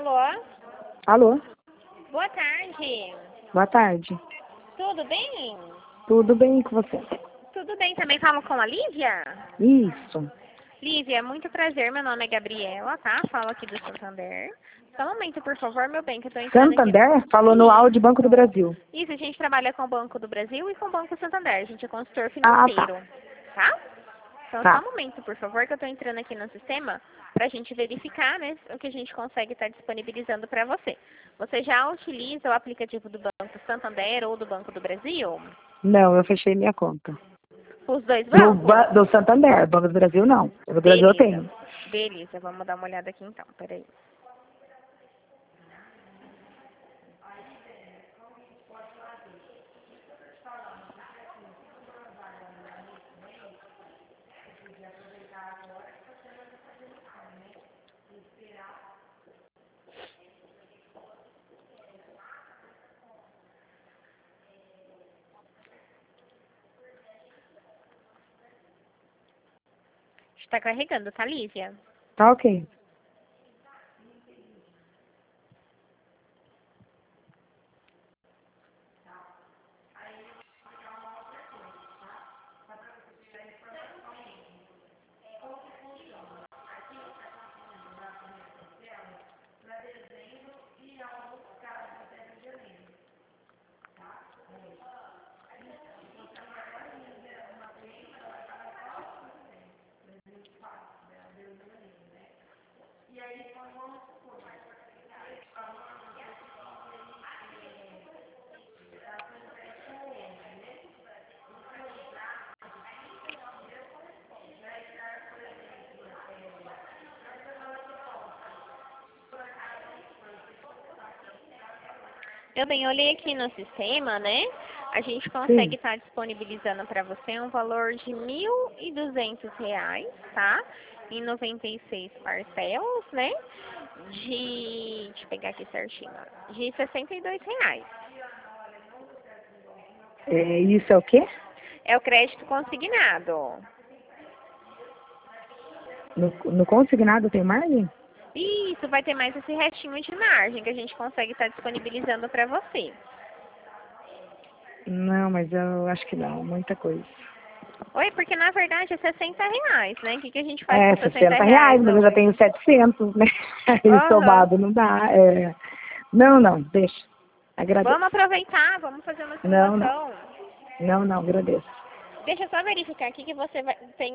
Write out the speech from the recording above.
Alô? Alô? Boa tarde. Boa tarde. Tudo bem? Tudo bem com você? Tudo bem, também falo com a Lívia? Isso. Lívia, muito prazer, meu nome é Gabriela, tá? Falo aqui do Santander. Só um momento, por favor, meu bem, que eu tô entrando aqui. Santander? Falou no áudio Banco do Brasil. Isso, a gente trabalha com o Banco do Brasil e com o Banco Santander. A gente é consultor Ah, financeiro, tá? Então, só Tá. um momento, por favor, que eu tô entrando aqui no sistema pra gente verificar, né, o que a gente consegue estar disponibilizando para você. Você já utiliza o aplicativo do Banco Santander ou do Banco do Brasil? Não, eu fechei minha conta. Os dois bancos? Do Santander, Banco do Brasil não. Banco do Brasil eu Beleza. tenho. Beleza, vamos dar uma olhada aqui então, peraí. Está carregando, tá, Lívia? Tá ok. Eu bem, olhei aqui no sistema, né? A gente consegue Sim. estar disponibilizando para você um valor de R$ 1.200, tá? Em 96 parcelas, né? Deixa eu pegar aqui certinho, ó, de R$ 62. Isso é o quê? É o crédito consignado. No consignado tem margem? Isso, vai ter mais esse restinho de margem que a gente consegue estar disponibilizando para você. Não, mas eu acho que não. Muita coisa. Oi, porque na verdade é R$ 60, né? O que a gente faz com R$ 60 R$ 60, mas eu já hoje? tenho 700, né? Aí Aham. somado não dá. Não, não, deixa. Agradeço. Vamos aproveitar, vamos fazer uma Não, não. simulação. Não, não, agradeço. Deixa eu só verificar aqui que você tem